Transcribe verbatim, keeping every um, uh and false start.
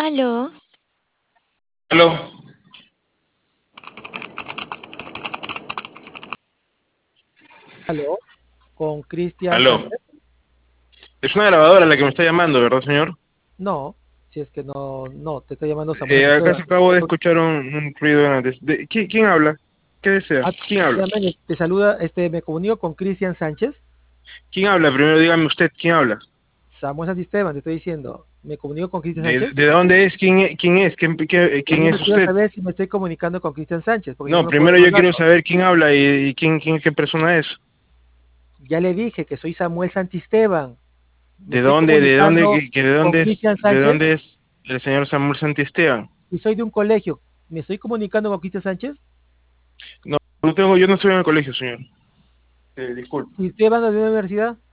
Aló, Aló, Aló, con Cristian aló. Sánchez. Es una grabadora la que me está llamando, ¿verdad, señor? No, si es que no, no, te estoy llamando Samuel Eh, acá Santisteban. se acabo de escuchar un, un ruido antes. De, ¿qui- ¿quién, habla? ¿Qué desea? Ah, ¿Quién habla? dígame, te saluda, este, me comunico con Cristian Sánchez. ¿Quién habla? Primero dígame usted, ¿quién habla? Samuel Santisteban, te estoy diciendo, me comunico con Cristian ¿De, Sánchez. de dónde es? ¿Quién, e- quién es? ¿Quién, qué- quién Primero es quiero usted? saber si me estoy comunicando con Cristian Sánchez, porque yo No, no me acuerdo primero de yo los quiero datos. saber quién habla y, y quién, quién, qué persona es. Ya le dije que soy Samuel Santisteban. Me ¿De estoy dónde, de dónde, comunicando que, que de con dónde es, Cristian de Sánchez dónde es el señor Samuel Santisteban? y soy de un colegio. ¿Me estoy comunicando con Cristian Sánchez? No, no tengo, yo no estoy en el colegio, señor. Eh, disculpe. ¿Y usted va a una universidad?